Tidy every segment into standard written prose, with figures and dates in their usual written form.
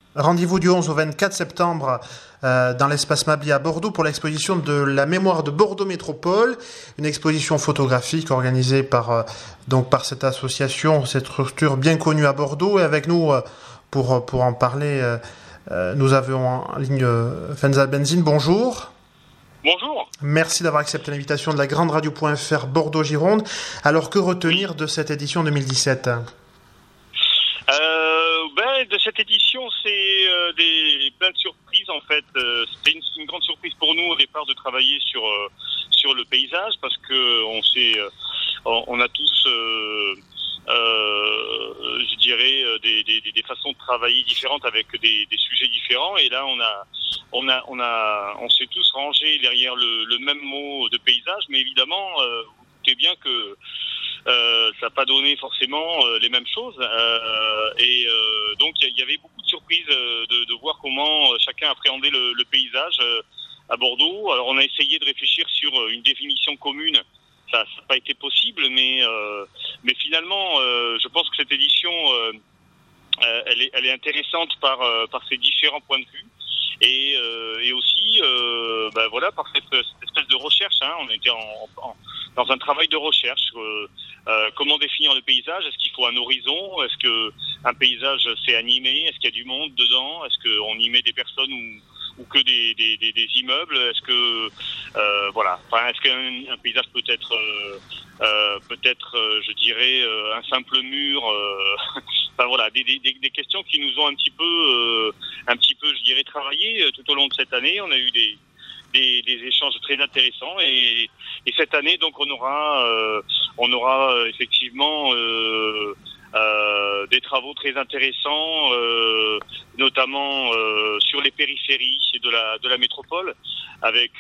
Rendez-vous du 11 au 24 septembre dans l'espace Mably à Bordeaux pour l'exposition de la mémoire de Bordeaux Métropole, une exposition photographique organisée par cette association, cette structure bien connue à Bordeaux. Et avec nous, pour en parler, nous avons en ligne Fenzal Benzine. Bonjour. Bonjour. Merci d'avoir accepté l'invitation de la Grande Radio.fr Bordeaux-Gironde. Alors, que retenir de cette édition 2017 ? De cette édition, c'est plein de surprises en fait. C'était une grande surprise pour nous au départ de travailler sur le paysage parce que on a tous, je dirais, des façons de travailler différentes avec des sujets différents. Et là, on s'est tous rangés derrière le même mot de paysage, mais évidemment, vous doutez bien que ça n'a pas donné forcément les mêmes choses donc il y avait beaucoup de surprises de voir comment chacun appréhendait le paysage à Bordeaux. Alors on a essayé de réfléchir sur une définition commune, ça n'a pas été possible, mais finalement je pense que cette édition elle est intéressante par ses différents points de vue et aussi par cette espèce de recherche, hein. On était dans un travail de recherche. Comment définir le paysage ? Est-ce qu'il faut un horizon ? Est-ce que un paysage c'est animé ? Est-ce qu'il y a du monde dedans ? Est-ce qu'on y met des personnes ou que des immeubles ? Est-ce que est-ce qu'un paysage peut être je dirais un simple mur des questions qui nous ont un petit peu je dirais travaillé tout au long de cette année. On a eu des échanges très intéressants et cette année donc on aura effectivement des travaux très intéressants notamment sur les périphéries de la métropole avec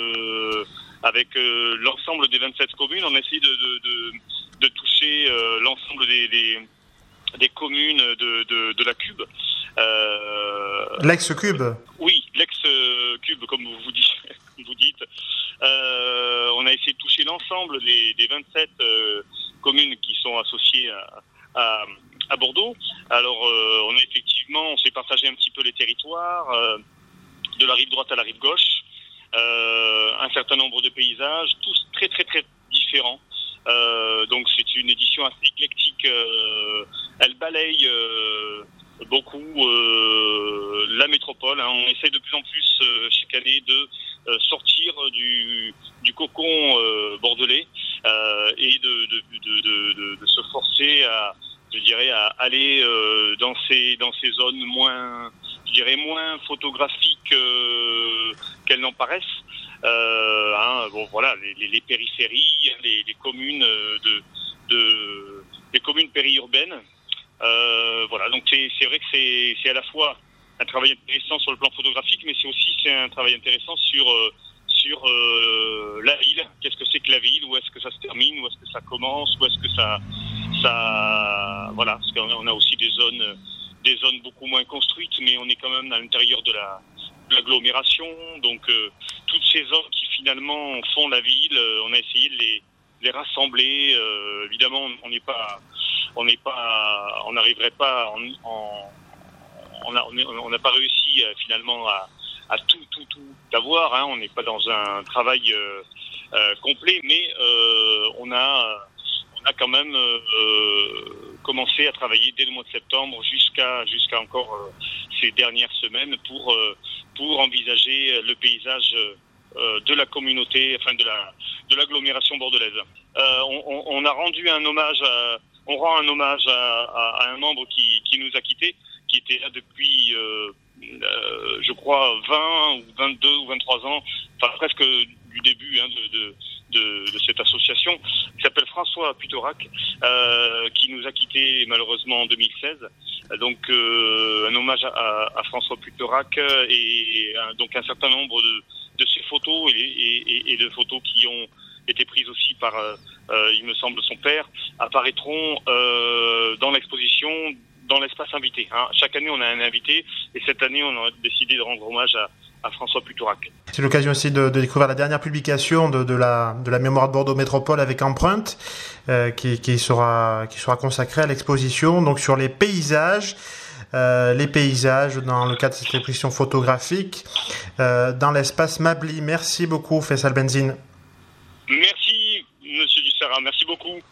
l'ensemble des 27 communes. On a essayé de toucher l'ensemble des communes de la Cube. L'ex-Cube. Oui, l'ex-Cube, comme vous dites. On a essayé de toucher l'ensemble des 27 communes qui sont associées à Bordeaux. Alors, on s'est partagé un petit peu les territoires, de la rive droite à la rive gauche, un certain nombre de paysages, tous très très très différents. Donc c'est une édition assez éclectique. Elle balaye beaucoup la métropole, hein. On essaie de plus en plus chaque année de sortir du cocon bordelais et de se forcer à aller dans ces zones moins photographiques qu'elles n'en paraissent. Les périphéries, les communes les communes périurbaines. Donc c'est vrai que c'est à la fois un travail intéressant sur le plan photographique, mais c'est un travail intéressant sur la ville. Qu'est-ce que c'est que la ville ? Où est-ce que ça se termine ? Où est-ce que ça commence ? Où est-ce que ça parce qu'on a aussi des zones beaucoup moins construites, mais on est quand même à l'intérieur de l'agglomération. Donc toutes ces zones qui finalement font la ville, on a essayé de les rassembler. Évidemment, on n'arriverait pas on n'a pas réussi finalement à tout avoir, hein. On n'est pas dans un travail complet, mais on a quand même commencé à travailler dès le mois de septembre jusqu'à encore ces dernières semaines pour envisager le paysage de la communauté, enfin de l'agglomération bordelaise. On a rendu un hommage à un membre qui nous a quittés, qui était là depuis je crois 20 ou 22 ou 23 ans, enfin presque du début, hein, de cette association, qui s'appelle François Putorac, qui nous a quittés malheureusement en 2016. Donc un hommage à François Putorac et donc un certain nombre de ses photos et de photos qui ont été prises aussi par, il me semble, son père, apparaîtront dans l'exposition, dans l'espace invité. Hein. Chaque année, on a un invité, et cette année, on a décidé de rendre hommage à François Putorac. C'est l'occasion aussi de découvrir la dernière publication de la mémoire de Bordeaux Métropole avec empreinte, qui sera consacrée à l'exposition, donc sur les paysages. les paysages dans le cadre de cette exposition photographique dans l'espace Mably. Merci beaucoup Faisal Benzine. Merci Monsieur Dussara, merci beaucoup.